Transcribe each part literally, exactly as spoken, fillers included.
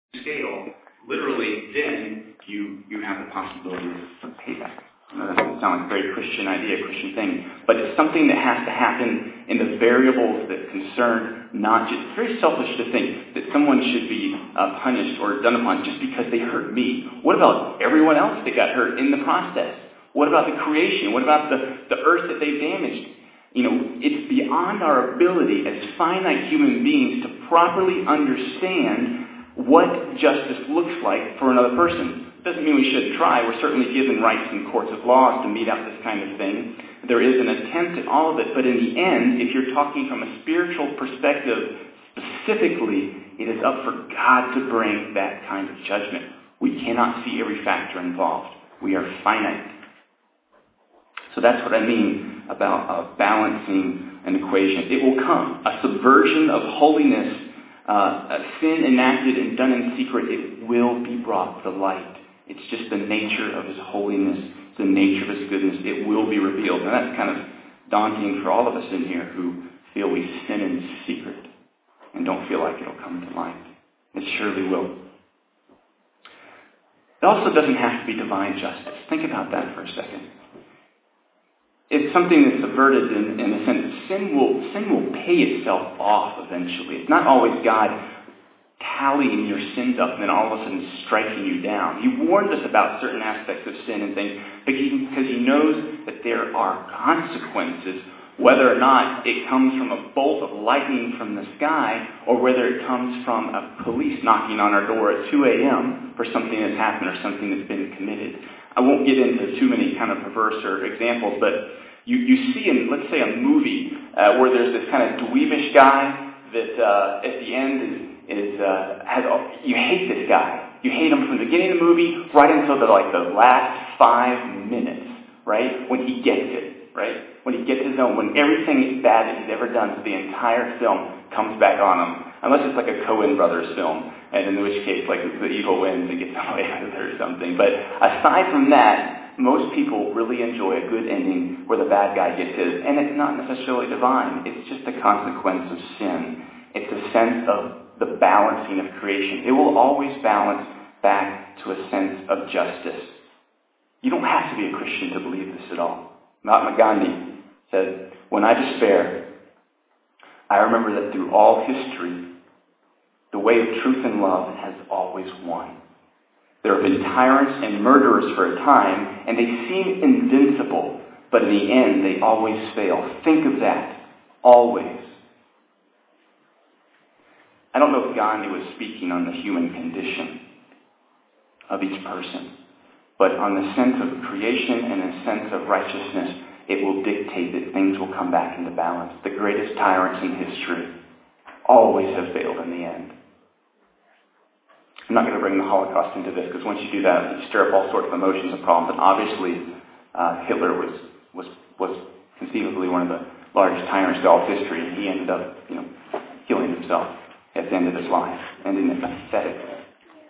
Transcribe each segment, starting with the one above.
scale, literally, then you you have the possibility of payback. That doesn't sound like a very Christian idea, Christian thing, but it's something that has to happen in the variables that concern not just, it's very selfish to think that someone should be uh, punished or done upon just because they hurt me. What about everyone else that got hurt in the process? What about the creation? What about the, the earth that they've damaged? You know, it's beyond our ability as finite human beings to properly understand what justice looks like for another person. Doesn't mean we shouldn't try. We're certainly given rights in courts of laws to mete out this kind of thing. There is an attempt at all of it, but in the end, if you're talking from a spiritual perspective specifically, it is up for God to bring that kind of judgment. We cannot see every factor involved. We are finite. So that's what I mean about uh, balancing an equation. It will come. A subversion of holiness, uh, a sin enacted and done in secret, it will be brought to light. It's just the nature of His holiness, the nature of His goodness. It will be revealed. And that's kind of daunting for all of us in here who feel we sin in secret and don't feel like it'll come to light. It surely will. It also doesn't have to be divine justice. Think about that for a second. It's something that's subverted in, in the sense that sin will, sin will pay itself off eventually. It's not always God tallying your sins up and then all of a sudden striking you down. He warned us about certain aspects of sin and things because He knows that there are consequences, whether or not it comes from a bolt of lightning from the sky or whether it comes from a police knocking on our door at two a.m. for something that's happened or something that's been committed. I won't get into too many kind of perverse or examples, but you, you see in, let's say, a movie uh, where there's this kind of dweebish guy that uh, at the end is, is uh, has you hate this guy. You hate him from the beginning of the movie right until the, like the last five minutes, right? When he gets it, right? When he gets his own, when everything bad that he's ever done to the entire film comes back on him. Unless it's like a Coen Brothers film, and in which case, like, the evil wins and gets away with it or something. But aside from that, most people really enjoy a good ending where the bad guy gets his. And it's not necessarily divine. It's just a consequence of sin. It's a sense of the balancing of creation. It will always balance back to a sense of justice. You don't have to be a Christian to believe this at all. Mahatma Gandhi said, "When I despair, I remember that through all history, the way of truth and love has always won. There have been tyrants and murderers for a time, and they seem invincible, but in the end, they always fail. Think of that. Always." I don't know if Gandhi was speaking on the human condition of each person, but on the sense of creation and a sense of righteousness, it will dictate that things will come back into balance. The greatest tyrants in history always have failed in the end. I'm not going to bring the Holocaust into this, because once you do that, you stir up all sorts of emotions and problems. And obviously, uh, Hitler was, was was conceivably one of the largest tyrants of all history, and he ended up, you know, killing himself at the end of his life, ending it pathetically.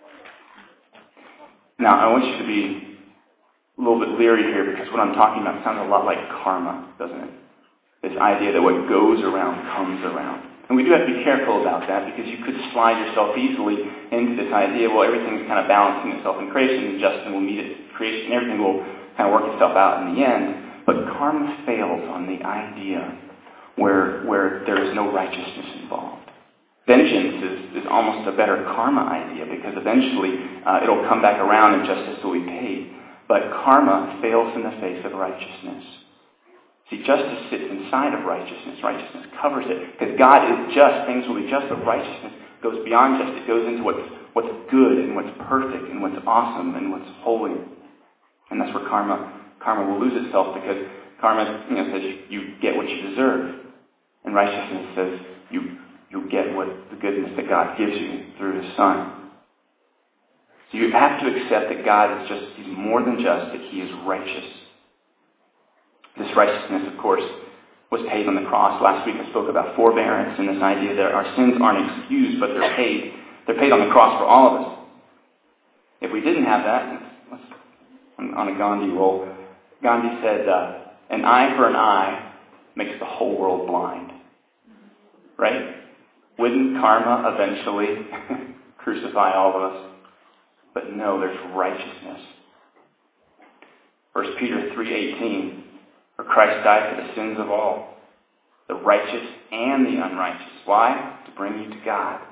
Now, I want you to be a little bit leery here, because what I'm talking about sounds a lot like karma, doesn't it? This idea that what goes around comes around. And we do have to be careful about that, because you could slide yourself easily into this idea, well, everything's kind of balancing itself in creation, and justice will meet its creation, everything will kind of work itself out in the end. But karma fails on the idea where, where there is no righteousness involved. Vengeance is, is almost a better karma idea, because eventually uh, it'll come back around and justice will be paid. But karma fails in the face of righteousness. See, justice sits inside of righteousness. Righteousness covers it. Because God is just, things will be just, but righteousness goes beyond just. It goes into what's, what's good and what's perfect and what's awesome and what's holy. And that's where karma karma will lose itself, because karma, you know, says you, you get what you deserve. And righteousness says you you get what the goodness that God gives you through His Son. So you have to accept that God is just, He's more than just, that He is righteous. This righteousness, of course, was paid on the cross. Last week I spoke about forbearance and this idea that our sins aren't excused, but they're paid. They're paid on the cross for all of us. If we didn't have that, let's, on a Gandhi roll, Gandhi said, uh, an eye for an eye makes the whole world blind. Right? Wouldn't karma eventually crucify all of us. But no, there's righteousness. First Peter three eighteen, for Christ died for the sins of all, the righteous and the unrighteous. Why? To bring you to God.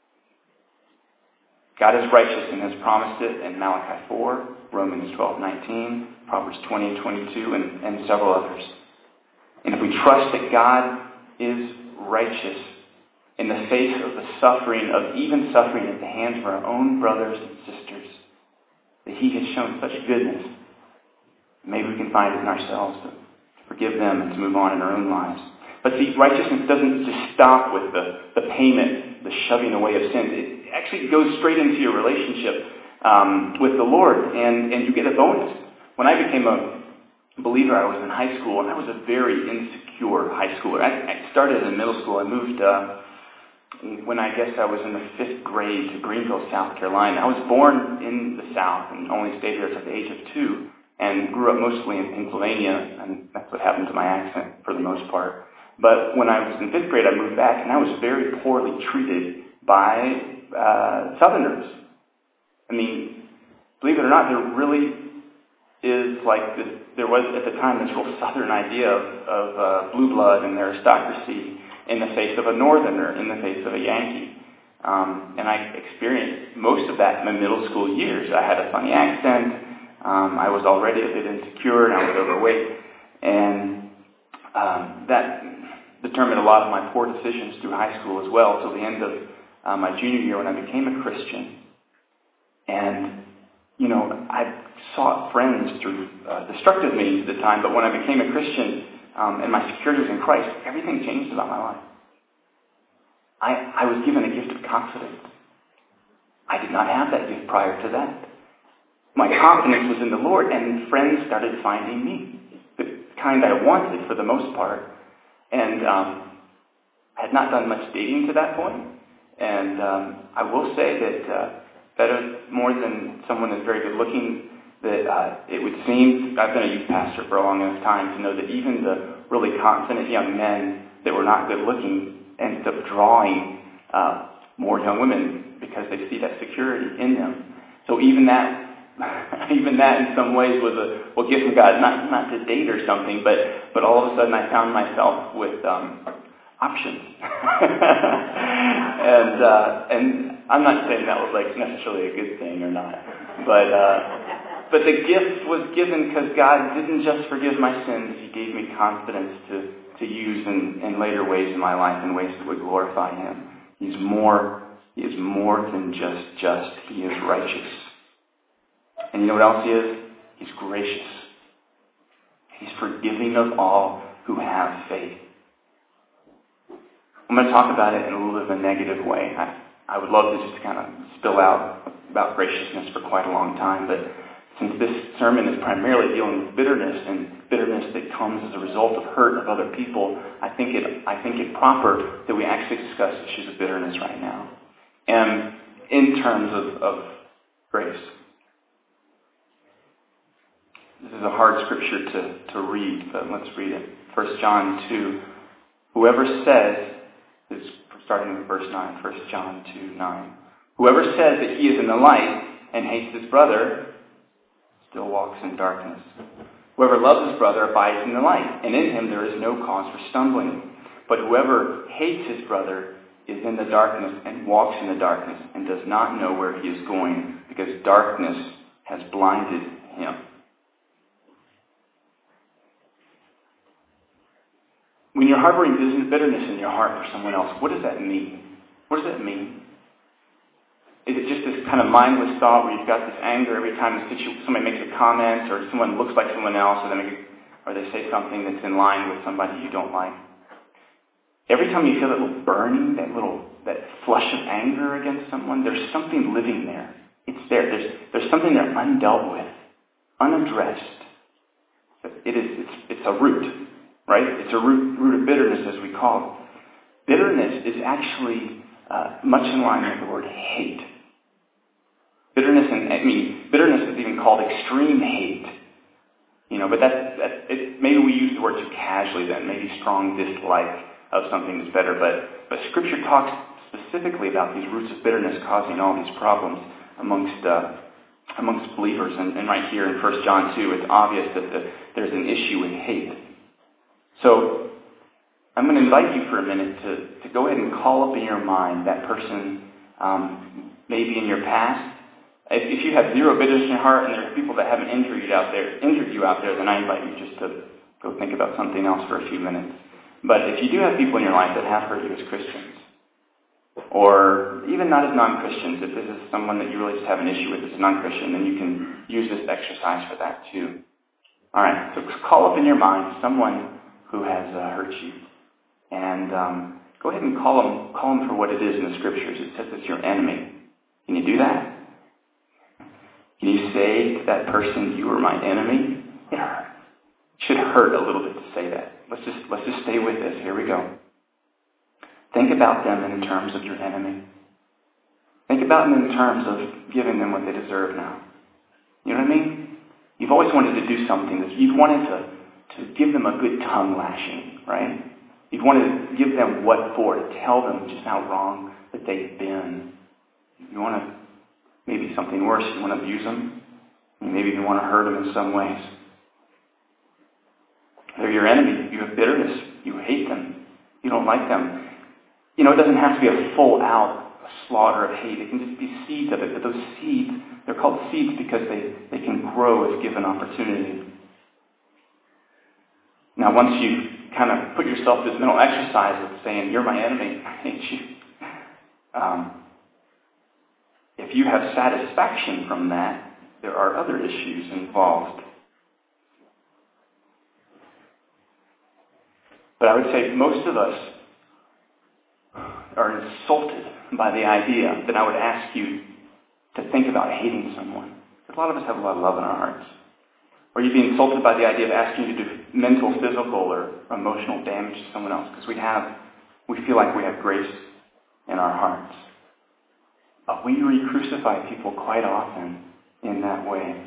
God is righteous and has promised it in Malachi four, Romans twelve nineteen, Proverbs twenty and twenty-two, and, and several others. And if we trust that God is righteous in the face of the suffering, of even suffering at the hands of our own brothers and sisters, that He has shown such goodness, maybe we can find it in ourselves to forgive them and to move on in our own lives. But see, righteousness doesn't just stop with the, the payment, the shoving away of sins. It actually goes straight into your relationship um, with the Lord, and, and you get a bonus. When I became a believer, I was in high school, and I was a very insecure high schooler. I, I started in middle school. I moved uh, when I guess I was in the fifth grade to Greenville, South Carolina. I was born in the South and only stayed here until the age of two, and grew up mostly in Pennsylvania, and that's what happened to my accent for the most part. But when I was in fifth grade, I moved back, and I was very poorly treated by uh, Southerners. I mean, believe it or not, there really is like this, there was at the time this real Southern idea of, of uh, blue blood and aristocracy in the face of a Northerner, in the face of a Yankee. Um, and I experienced most of that in my middle school years. I had a funny accent. Um, I was already a bit insecure, and I was overweight. And um, that determined a lot of my poor decisions through high school as well, till the end of uh, my junior year when I became a Christian. And, you know, I sought friends through uh, destructive means at the time, but when I became a Christian um, and my security was in Christ, everything changed about my life. I, I was given a gift of confidence. I did not have that gift prior to that. My confidence was in the Lord, and friends started finding me, the kind I wanted for the most part. And um, I had not done much dating to that point. And um, I will say that uh, better, more than someone that's very good looking, that uh, it would seem, I've been a youth pastor for a long enough time to know that even the really confident young men that were not good looking ended up drawing uh, more young women because they see that security in them. So even that Even that in some ways was a well, gift from God, not not to date or something, but but all of a sudden I found myself with um, options, and uh, and I'm not saying that was like necessarily a good thing or not, but uh, but the gift was given because God didn't just forgive my sins; He gave me confidence to to use in, in later ways in my life, in ways that would glorify Him. He's more He is more than just just. He is righteous. And you know what else He is? He's gracious. He's forgiving of all who have faith. I'm going to talk about it in a little bit of a negative way. I, I would love to just kind of spill out about graciousness for quite a long time, but since this sermon is primarily dealing with bitterness and bitterness that comes as a result of hurt of other people, I think it I think it proper that we actually discuss issues of bitterness right now. And in terms of, of grace. This is a hard scripture to, to read, but let's read it. First John two. Whoever says, this is starting with verse nine, First John two nine. Whoever says that he is in the light and hates his brother still walks in darkness. Whoever loves his brother abides in the light, and in him there is no cause for stumbling. But whoever hates his brother is in the darkness and walks in the darkness and does not know where he is going, because darkness has blinded him. When you're harboring bitterness in your heart for someone else, what does that mean? What does that mean? Is it just this kind of mindless thought where you've got this anger every time somebody makes a comment or someone looks like someone else or they, make, or they say something that's in line with somebody you don't like? Every time you feel that little burning, that little that flush of anger against someone, there's something living there. It's there. There's there's something there undealt with, unaddressed. It is it's it's a root. Right? It's a root, root of bitterness, as we call it. Bitterness is actually uh, much in line with the word hate. Bitterness, and I mean, bitterness is even called extreme hate. You know, but that's, that's it, maybe we use the word too casually then. Maybe strong dislike of something is better. But but Scripture talks specifically about these roots of bitterness causing all these problems amongst uh, amongst believers. And, and right here in First John two, it's obvious that the, there's an issue with hate. So I'm going to invite you for a minute to, to go ahead and call up in your mind that person, um, maybe in your past. If, if you have zero bitterness in your heart and there are people that haven't injured you out there, injured you out there, then I invite you just to go think about something else for a few minutes. But if you do have people in your life that have hurt you as Christians, or even not as non-Christians, if this is someone that you really just have an issue with as a non-Christian, then you can use this exercise for that too. All right, so call up in your mind someone who has uh, hurt you. And um, go ahead and call them, call them for what it is in the Scriptures. It says it's your enemy. Can you do that? Can you say to that person, you are my enemy? It hurt. It should hurt a little bit to say that. Let's just let's just stay with this. Here we go. Think about them in terms of your enemy. Think about them in terms of giving them what they deserve now. You know what I mean? You've always wanted to do something. That you've wanted to, to give them a good tongue lashing, right? You've wanted to give them what for, to tell them just how wrong that they've been. You want to, maybe something worse, you want to abuse them. Maybe you want to hurt them in some ways. They're your enemy. You have bitterness. You hate them. You don't like them. You know, it doesn't have to be a full-out slaughter of hate. It can just be seeds of it. But those seeds, they're called seeds because they, they can grow if given opportunity. Now, once you kind of put yourself through this mental exercise of saying, you're my enemy, I hate you. Um, if you have satisfaction from that, there are other issues involved. But I would say most of us are insulted by the idea that I would ask you to think about hating someone. A lot of us have a lot of love in our hearts. Or you'd be insulted by the idea of asking you to do mental, physical, or emotional damage to someone else because we have, we feel like we have grace in our hearts. But we re-crucify people quite often in that way.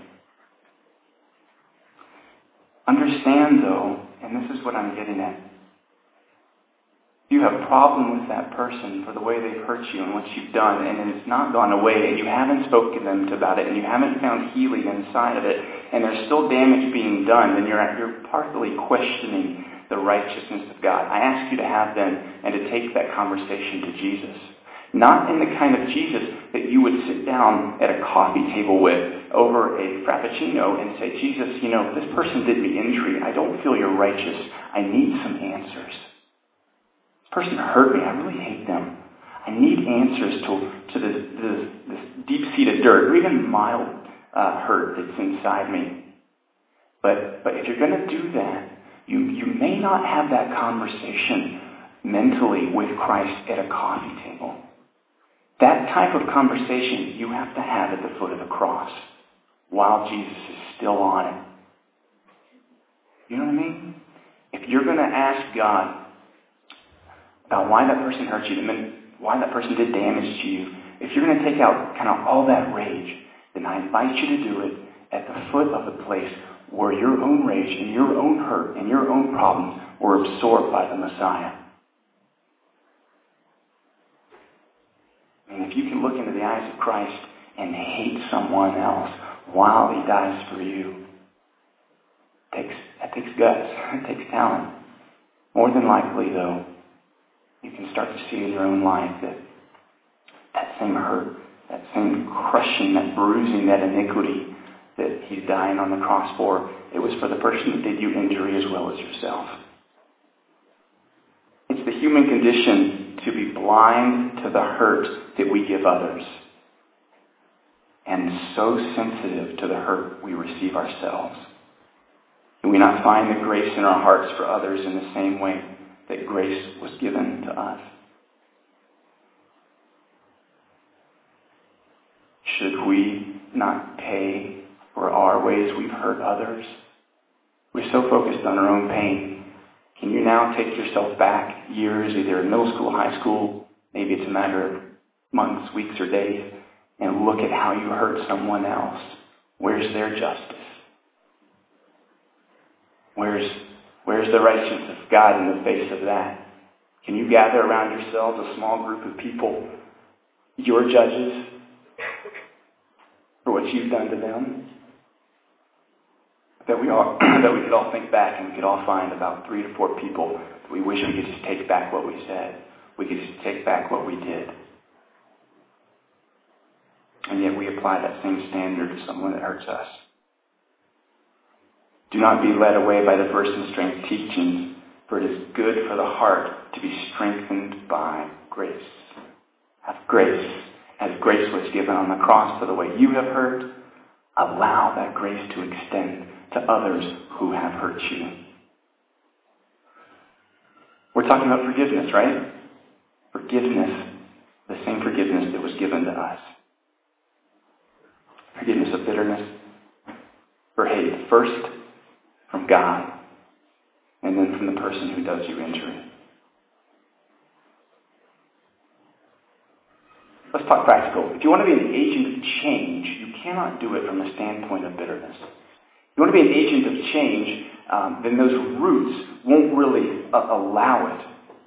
Understand, though, and this is what I'm getting at, you have a problem with that person for the way they've hurt you and what you've done, and it's not gone away, and you haven't spoken to them about it, and you haven't found healing inside of it, and there's still damage being done, then you're, you're partly questioning the righteousness of God. I ask you to have then, and to take that conversation to Jesus. Not in the kind of Jesus that you would sit down at a coffee table with over a frappuccino and say, Jesus, you know, this person did me injury. I don't feel you're righteous. I need some answers. This person hurt me. I really hate them. I need answers to, to this, this, this deep-seated dirt, or even mild uh, hurt that's inside me. But but if you're going to do that, you, you may not have that conversation mentally with Christ at a coffee table. That type of conversation you have to have at the foot of the cross while Jesus is still on it. You know what I mean? If you're going to ask God about why that person hurt you, and why that person did damage to you, if you're going to take out kind of all that rage, then I invite you to do it at the foot of the place where your own rage and your own hurt and your own problems were absorbed by the Messiah. And if you can look into the eyes of Christ and hate someone else while he dies for you, it takes, that takes guts. It takes talent. More than likely, though, you can start to see in your own life that that same hurt, that same crushing, that bruising, that iniquity that he's dying on the cross for, it was for the person that did you injury as well as yourself. It's the human condition to be blind to the hurt that we give others and so sensitive to the hurt we receive ourselves. Do we not find the grace in our hearts for others in the same way that grace was given to us? Should we not pay for our ways we've hurt others? We're so focused on our own pain. Can you now take yourself back years, either in middle school, high school, maybe it's a matter of months, weeks, or days, and look at how you hurt someone else? Where's their justice? Where's, where's the righteousness of God in the face of that? Can you gather around yourselves a small group of people your judges for what you've done to them, that we all that we could all think back and we could all find about three to four people that we wish we could just take back what we said. We could just take back what we did. And yet we apply that same standard to someone that hurts us. Do not be led away by the verse and strength teachings, for it is good for the heart to be strengthened by grace. Have grace. As grace was given on the cross for the way you have hurt, allow that grace to extend to others who have hurt you. We're talking about forgiveness, right? Forgiveness, the same forgiveness that was given to us. Forgiveness of bitterness or hate. First, from God, and then from the person who does you injury. Let's talk practical. If you want to be an agent of change, you cannot do it from the standpoint of bitterness. If you want to be an agent of change, um, then those roots won't really uh, allow it.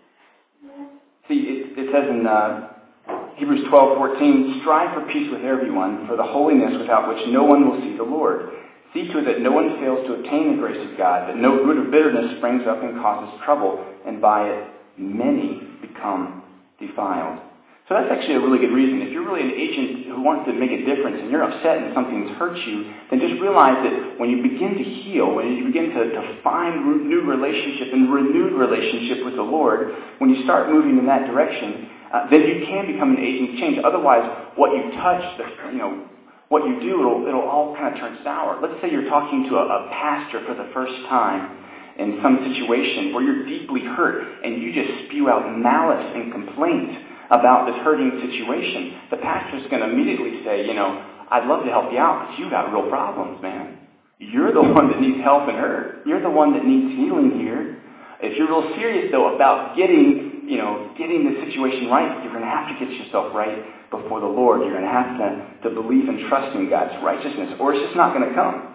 See, it, it says in uh, Hebrews twelve fourteen, strive for peace with everyone, for the holiness without which no one will see the Lord. See to it that no one fails to obtain the grace of God, that no root of bitterness springs up and causes trouble, and by it many become defiled. So that's actually a really good reason. If you're really an agent who wants to make a difference and you're upset and something's hurt you, then just realize that when you begin to heal, when you begin to, to find new relationship and renewed relationship with the Lord, when you start moving in that direction, uh, then you can become an agent of change. Otherwise, what you touch, the, you know, what you do, it'll, it'll all kind of turn sour. Let's say you're talking to a, a pastor for the first time in some situation where you're deeply hurt and you just spew out malice and complaint about this hurting situation. The pastor's going to immediately say, you know, I'd love to help you out, but you got real problems, man. You're the one that needs help and hurt. You're the one that needs healing here. If you're real serious, though, about getting, you know, getting the situation right, you're going to have to get yourself right before the Lord. You're going to have to, to believe and trust in God's righteousness, or it's just not going to come.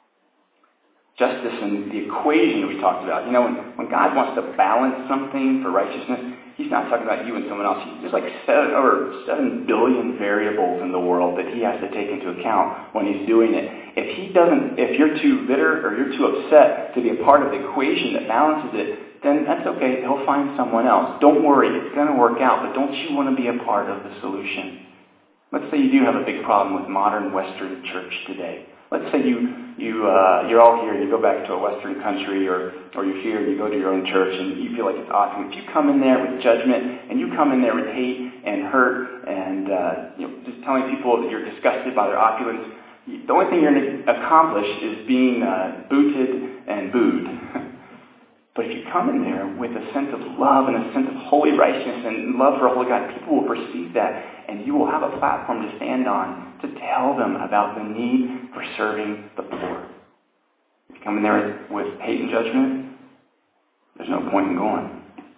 Justice and the equation that we talked about. You know, when, when God wants to balance something for righteousness, He's not talking about you and someone else. There's like seven or seven billion variables in the world that He has to take into account when He's doing it. If He doesn't, if you're too bitter or you're too upset to be a part of the equation that balances it, then that's okay. He'll find someone else. Don't worry, it's going to work out. But don't you want to be a part of the solution? Let's say you do have a big problem with modern Western church today. Let's say you, you, uh, you're all here and you go back to a Western country, or, or you're here and you go to your own church and you feel like it's awesome. If you come in there with judgment and you come in there with hate and hurt and uh, you know, just telling people that you're disgusted by their opulence, the only thing you're going to accomplish is being uh, booted and booed. But if you come in there with a sense of love and a sense of holy righteousness and love for a holy God, people will perceive that, and you will have a platform to stand on to tell them about the need for serving the poor. If you come in there with hate and judgment, there's no point in going.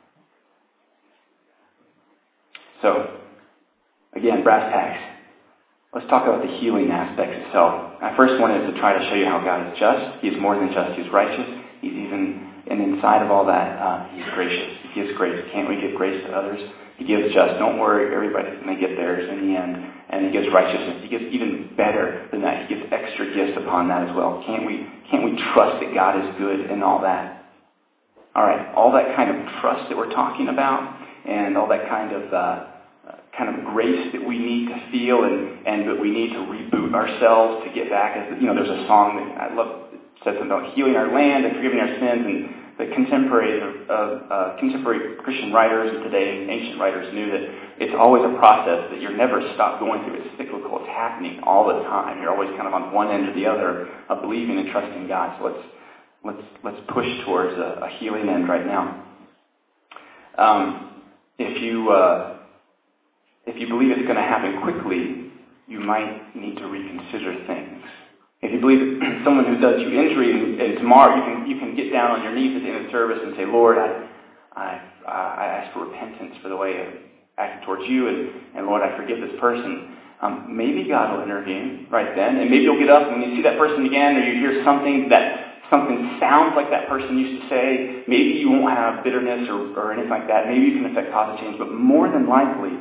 So, again, brass tacks. Let's talk about the healing aspects itself. I first wanted to try to show you how God is just. He's more than just. He's righteous. He's even... And inside of all that, uh, He's gracious. He gives grace. Can't we give grace to others? He gives just. Don't worry, everybody's going to get theirs in the end. And He gives righteousness. He gives even better than that. He gives extra gifts upon that as well. Can't we, can't we trust that God is good and all that? All right, all that kind of trust that we're talking about, and all that kind of uh, kind of grace that we need to feel, and, and that we need to reboot ourselves to get back. As you know, there's a song that I love. Says something about healing our land and forgiving our sins, and the contemporary uh, uh, contemporary Christian writers and today ancient writers knew that it's always a process that you're never stop going through. It's cyclical. It's happening all the time. You're always kind of on one end or the other of believing and trusting God. So let's let's let's push towards a, a healing end right now. Um, if you uh, if you believe it's going to happen quickly, you might need to reconsider things. If you believe that someone who does you injury, and, and tomorrow you can you can get down on your knees at the end of the service and say, Lord, I I, I ask for repentance for the way I acted towards you, and, and Lord, I forgive this person. Um, maybe God will intervene right then, and maybe you'll get up and when you see that person again, or you hear something that something sounds like that person used to say, maybe you won't have bitterness or, or anything like that. Maybe you can affect positive change, but more than likely,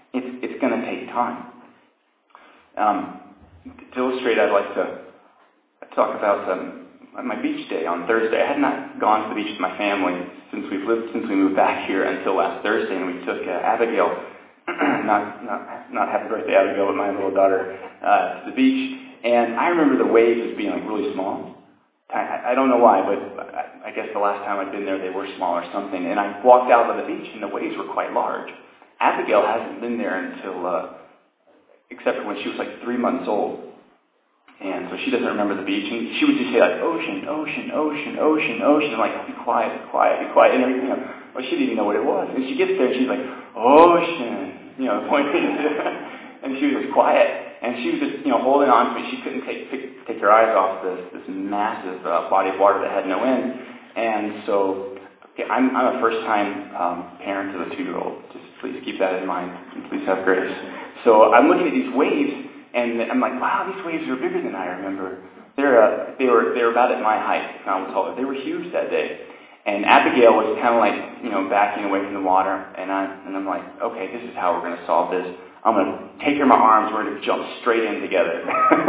It's, it's going to take time. Um, to illustrate, I'd like to talk about um, my beach day on Thursday. I had not gone to the beach with my family since we've lived since we moved back here until last Thursday, and we took uh, Abigail, not not not happy birthday Abigail, but my little daughter, uh, to the beach. And I remember the waves as being like really small. I, I don't know why, but I, I guess the last time I'd been there, they were small or something. And I walked out on the beach, and the waves were quite large. Abigail hasn't been there until, uh, except for when she was like three months old. And so she doesn't remember the beach. And she would just say like, ocean, ocean, ocean, ocean, ocean. I'm like, be quiet, be quiet, be quiet. And everything, you know, well, she didn't even know what it was. And she gets there and she's like, ocean, you know, pointing to and she was just quiet. And she was just, you know, holding on to me. She couldn't take take, take her eyes off this this massive uh, body of water that had no end. And so, okay, I'm, I'm a first-time um, parent of a two-year-old. Just please keep that in mind. And please have grace. So I'm looking at these waves, and I'm like, wow, these waves are bigger than I remember. They're uh, they were they were about at my height, if not taller. They were huge that day. And Abigail was kind of like, you know, backing away from the water, and I and I'm like, okay, this is how we're going to solve this. I'm going to take her in my arms. We're going to jump straight in together.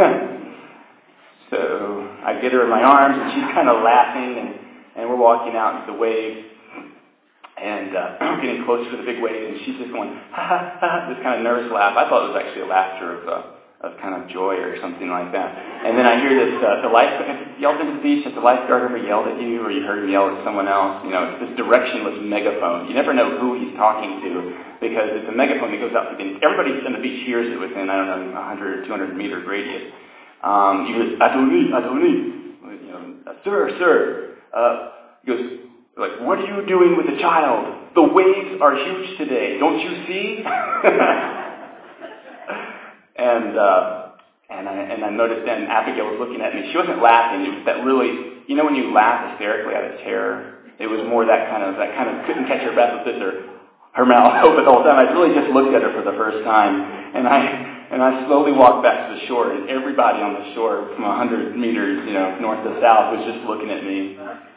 So I get her in my arms, and she's kind of laughing, and, and we're walking out into the waves, and uh, getting closer to the big waves, and she's just going, ha ha ha, this kind of nervous laugh. I thought it was actually a laughter of uh, of kind of joy or something like that. And then I hear this, uh, the life, y'all been to the beach, has the lifeguard ever yelled at you, or you heard him yell at someone else? You know, it's this directionless megaphone. You never know who he's talking to, because it's a megaphone that goes out within, everybody on the beach hears it within, I don't know, one hundred, two hundred meter radius. Um, you hear, Adoni, Adoni, you know, sir, sir. Uh, he goes, like, what are you doing with the child? The waves are huge today, don't you see? And uh, and I and I noticed then Abigail was looking at me. She wasn't laughing. It was that really, you know, when you laugh hysterically out of terror. It was more that kind of that kind of couldn't catch her breath with this or her mouth open the whole time. I really just looked at her for the first time, and I and I slowly walked back to the shore. And everybody on the shore, from a hundred meters, you know, north to south, was just looking at me.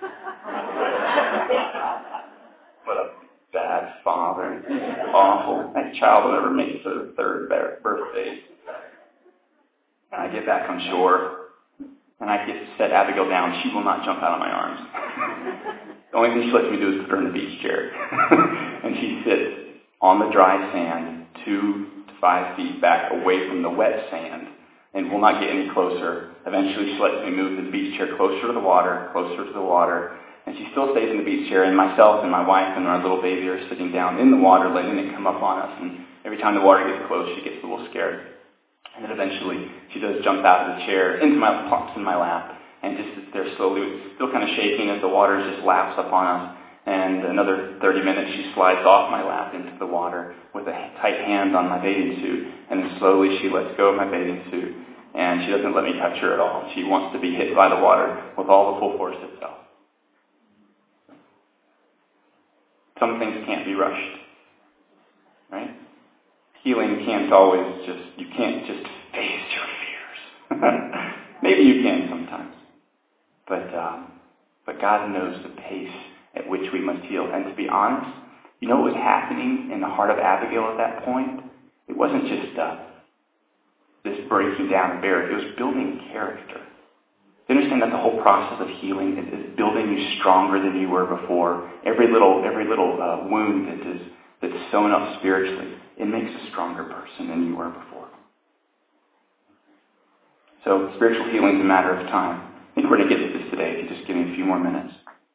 What a bad father! Awful. That child will never make it to the third birthday. And I get back on shore, and I get to set Abigail down. She will not jump out of my arms. The only thing she lets me do is put her in the beach chair. And she sits on the dry sand, two to five feet back away from the wet sand, and will not get any closer. Eventually, she lets me move the beach chair closer to the water, closer to the water, and she still stays in the beach chair, and myself and my wife and our little baby are sitting down in the water, letting it come up on us. And every time the water gets close, she gets a little scared. And then eventually, she does jump out of the chair into my plops in my lap, and just sits there slowly, still kind of shaking as the water just laps up on us. And another thirty minutes, she slides off my lap into the water with a tight hand on my bathing suit, and then slowly she lets go of my bathing suit, and she doesn't let me touch her at all. She wants to be hit by the water with all the full force itself. Some things can't be rushed, right? Healing can't always just, you can't just face your fears. Maybe you can sometimes. But um, but God knows the pace at which we must heal. And to be honest, you know what was happening in the heart of Abigail at that point? It wasn't just uh, this breaking down a barrier. It was building character. You understand that the whole process of healing is, is building you stronger than you were before. Every little every little uh, wound that is that's sewn up spiritually, it makes a stronger person than you were before. So spiritual healing is a matter of time. I think we're going to get to this today if you just give me a few more minutes.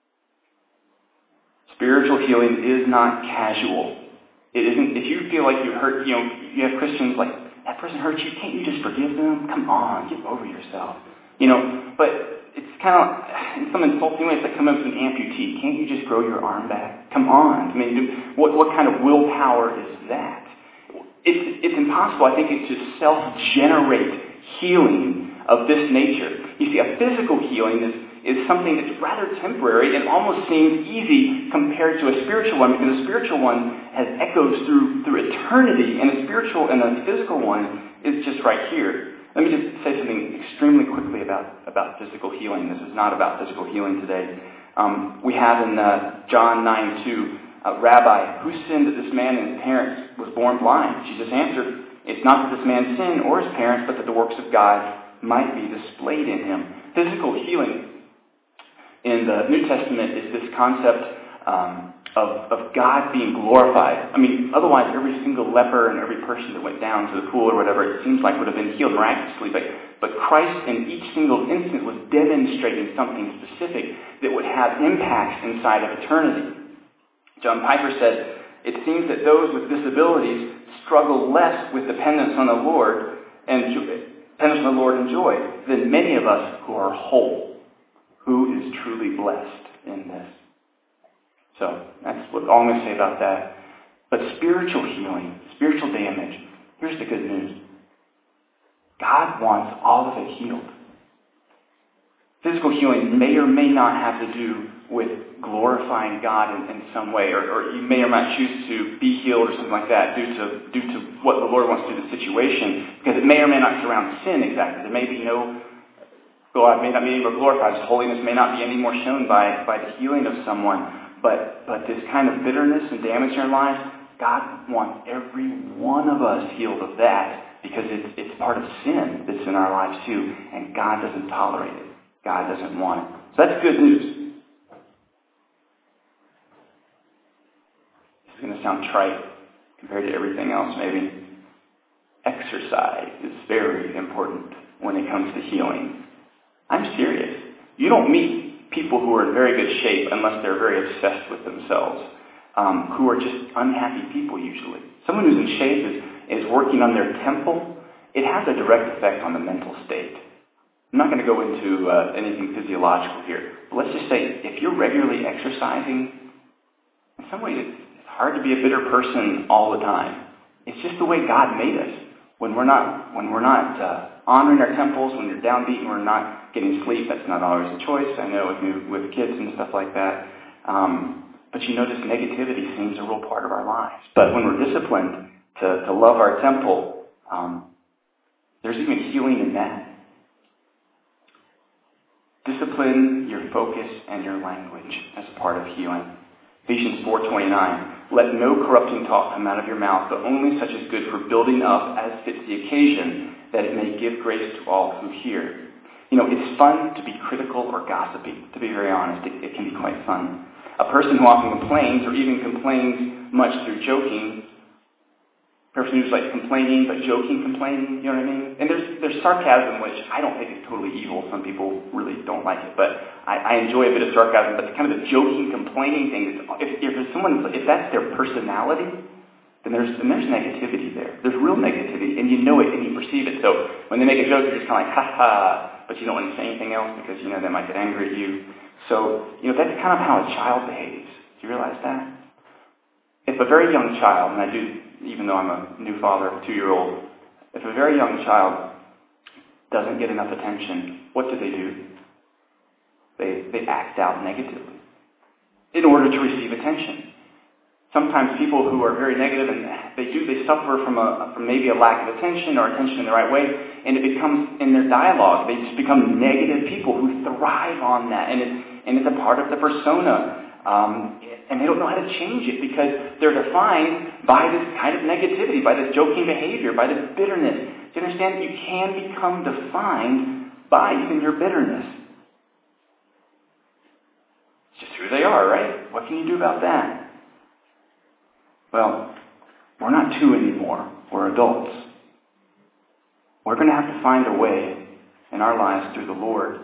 Spiritual healing is not casual. It isn't. If you feel like you hurt, you know, you have Christians like, that person hurt you, can't you just forgive them? Come on, get over yourself. You know, but it's kind of, in some insulting ways, like coming up with an amputee. Can't you just grow your arm back? Come on. I mean, what what kind of willpower is that? It's, it's impossible, I think, to self-generate healing of this nature. You see, a physical healing is, is something that's rather temporary and almost seems easy compared to a spiritual one, because a spiritual one has echoes through, through eternity, and a spiritual and a physical one is just right here. Let me just say something extremely quickly about, about physical healing. This is not about physical healing today. Um, we have in uh, John nine two uh, Rabbi, who sinned that this man and his parents was born blind? Jesus answered, it's not that this man sinned or his parents, but that the works of God might be displayed in him. Physical healing in the New Testament is this concept um, of, of God being glorified. I mean, otherwise every single leper and every person that went down to the pool or whatever, it seems like would have been healed miraculously. But, but Christ in each single instance was demonstrating something specific that would have impacts inside of eternity. John Piper said, it seems that those with disabilities struggle less with dependence on the Lord and dependence on the Lord and joy than many of us who are whole. Who is truly blessed in this? So that's what all I'm going to say about that. But spiritual healing, spiritual damage, here's the good news. God wants all of it healed. Physical healing may or may not have to do with glorifying God in, in some way, or, or you may or may not choose to be healed or something like that due to due to what the Lord wants to do in the situation, because it may or may not surround sin exactly. There may be no, God may not be any more glorified. His holiness may not be any more shown by, by the healing of someone, but, but this kind of bitterness and damage in our lives, God wants every one of us healed of that, because it's, it's part of sin that's in our lives too, and God doesn't tolerate it. God doesn't want it. So that's good news. It's going to sound trite compared to everything else, maybe. Exercise is very important when it comes to healing. I'm serious. You don't meet people who are in very good shape unless they're very obsessed with themselves, um, who are just unhappy people usually. Someone who's in shape is, is working on their temple. It has a direct effect on the mental state. I'm not going to go into uh, anything physiological here, but let's just say if you're regularly exercising, in some ways it's hard to be a bitter person all the time. It's just the way God made us. When we're not, when we're not uh, honoring our temples, when you're downbeat and we're not getting sleep, that's not always a choice. I know with new, with kids and stuff like that. Um, but you notice negativity seems a real part of our lives. But when we're disciplined to, to love our temple, um, there's even healing in that. Discipline your focus and your language as a part of healing. Ephesians four twenty-nine. Let no corrupting talk come out of your mouth, but only such as good for building up as fits the occasion, that it may give grace to all who hear. You know, it's fun to be critical or gossipy. To be very honest, it, it can be quite fun. A person who often complains, or even complains much through joking, a person who's like complaining but joking, complaining, you know what I mean? And there's there's sarcasm, which I don't think is totally evil. Some people really don't like it, but I, I enjoy a bit of sarcasm. But the kind of the joking, complaining thing, if if someone if that's their personality, then there's then there's negativity there. There's real negativity, and you know it and you perceive it. So when they make a joke, you're just kind of like ha ha, but you don't want to say anything else because you know they might get angry at you. So you know that's kind of how a child behaves. Do you realize that? If a very young child, and I do. Even though I'm a new father of a two-year-old, if a very young child doesn't get enough attention, what do they do? They they act out negatively in order to receive attention. Sometimes people who are very negative, and they do, they suffer from a from maybe a lack of attention or attention in the right way, and it becomes in their dialogue. They just become negative people who thrive on that, and it, and it's a part of the persona. Um, and they don't know how to change it because they're defined by this kind of negativity, by this joking behavior, by this bitterness. Do you understand? You can become defined by even your bitterness. It's just who they are, right? What can you do about that? Well, we're not two anymore. We're adults. We're going to have to find a way in our lives through the Lord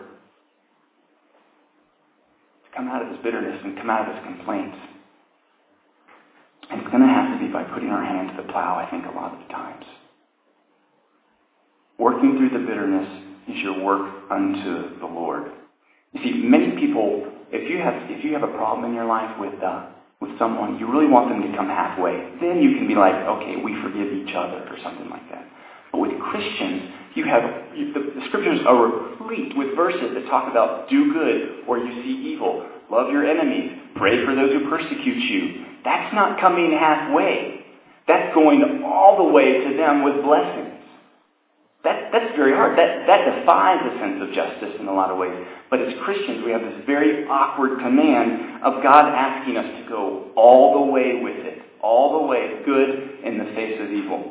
come out of this bitterness and come out of this complaints. And it's going to have to be by putting our hand to the plow, I think, a lot of the times. Working through the bitterness is your work unto the Lord. You see, many people, if you have if you have a problem in your life with uh, with someone, you really want them to come halfway. Then you can be like, okay, we forgive each other or something like that. But with Christians, you have you, the, the scriptures are replete with verses that talk about do good or you see evil, love your enemies, pray for those who persecute you. That's not coming halfway. That's going all the way to them with blessings. That, that's very hard. That, that defies a sense of justice in a lot of ways. But as Christians, we have this very awkward command of God asking us to go all the way with it. All the way, good in the face of evil.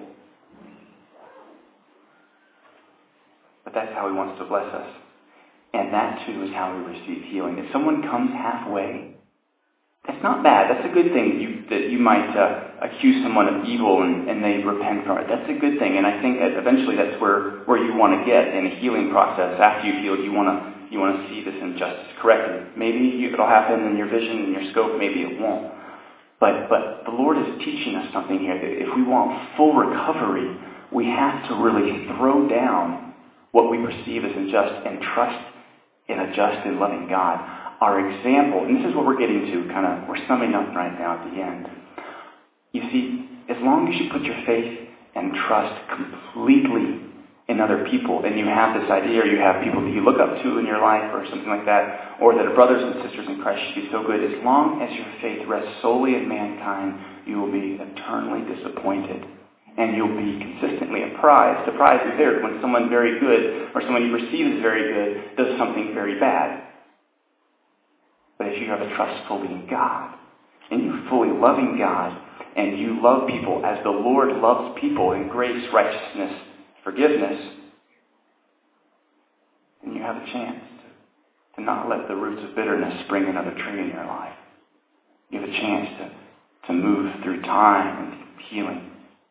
But that's how he wants to bless us. And that too is how we receive healing. If someone comes halfway, that's not bad. That's a good thing that you, that you might uh, accuse someone of evil and, and they repent from it. That's a good thing. And I think that eventually that's where, where you want to get in a healing process. After you heal, you want to you want to see this injustice corrected. Maybe you, it'll happen in your vision, in your scope. Maybe it won't. But but the Lord is teaching us something here, that if we want full recovery, we have to really throw down what we perceive as unjust and trust in a just and loving God. Our example, and this is what we're getting to, kind of, we're summing up right now at the end. You see, as long as you put your faith and trust completely in other people, and you have this idea, or you have people that you look up to in your life, or something like that, or that are brothers and sisters in Christ should be so good, as long as your faith rests solely in mankind, you will be eternally disappointed. And you'll be consistently apprised, surprised and feared when someone very good, or someone you perceive as very good, does something very bad. But if you have a trust fully in God, and you're fully loving God, and you love people as the Lord loves people in grace, righteousness, forgiveness, then you have a chance to, to not let the roots of bitterness spring another tree in your life. You have a chance to, to move through time and healing.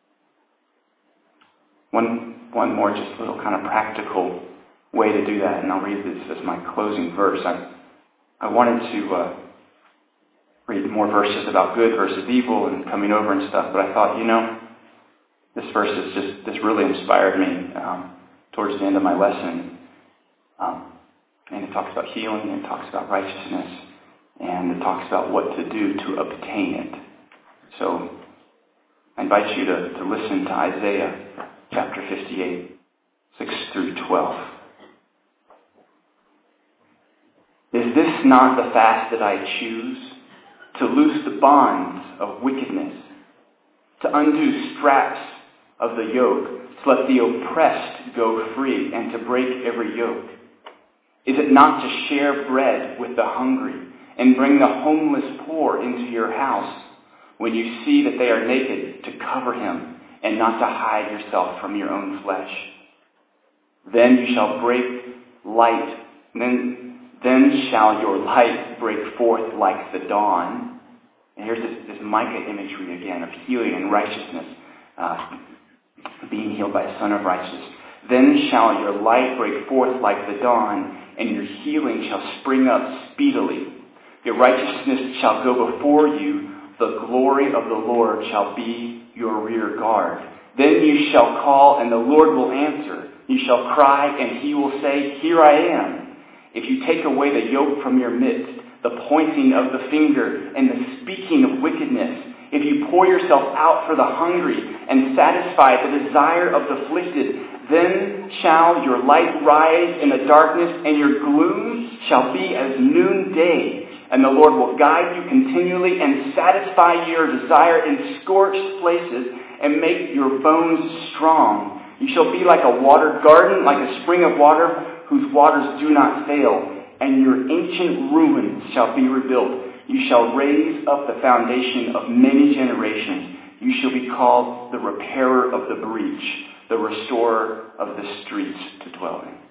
One, one more just little kind of practical way to do that, and I'll read this as my closing verse. I, I wanted to uh, read more verses about good versus evil and coming over and stuff, but I thought, you know, this verse is just, this really inspired me um, towards the end of my lesson. Um, and it talks about healing, and it talks about righteousness, and it talks about what to do to obtain it. So I invite you to, to listen to Isaiah chapter fifty-eight, six through twelve. Is this not the fast that I choose? To loose the bonds of wickedness, to undo straps of the yoke, to let the oppressed go free, and to break every yoke? Is it not to share bread with the hungry, and bring the homeless poor into your house? When you see that they are naked, to cover him, and not to hide yourself from your own flesh. Then you shall break light, then, then shall your light break forth like the dawn. And here's this, this Micah imagery again of healing and righteousness, uh, being healed by a Son of Righteousness. Then shall your light break forth like the dawn, and your healing shall spring up speedily. Your righteousness shall go before you. The glory of the Lord shall be your rear guard. Then you shall call, and the Lord will answer. You shall cry, and he will say, Here I am. If you take away the yoke from your midst, the pointing of the finger, and the speaking of wickedness, if you pour yourself out for the hungry, and satisfy the desire of the afflicted, then shall your light rise in the darkness, and your gloom shall be as noonday. And the Lord will guide you continually and satisfy your desire in scorched places and make your bones strong. You shall be like a watered garden, like a spring of water whose waters do not fail. And your ancient ruins shall be rebuilt. You shall raise up the foundation of many generations. You shall be called the repairer of the breach, the restorer of the streets to dwell in.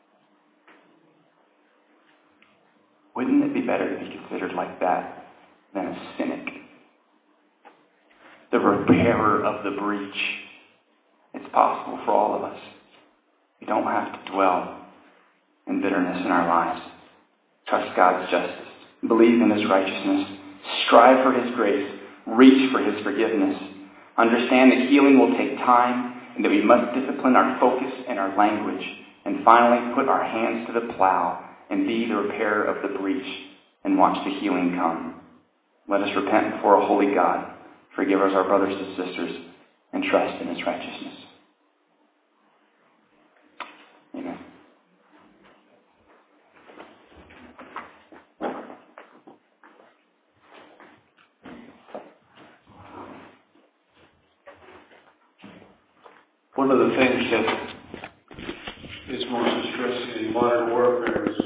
Wouldn't it be better to be considered like that than a cynic? The repairer of the breach. It's possible for all of us. We don't have to dwell in bitterness in our lives. Trust God's justice. Believe in his righteousness. Strive for his grace. Reach for his forgiveness. Understand that healing will take time and that we must discipline our focus and our language. And finally, put our hands to the plow and be the repairer of the breach, and watch the healing come. Let us repent before a holy God, forgive us our brothers and sisters, and trust in his righteousness. Amen. One of the things that most distressing in modern warfare is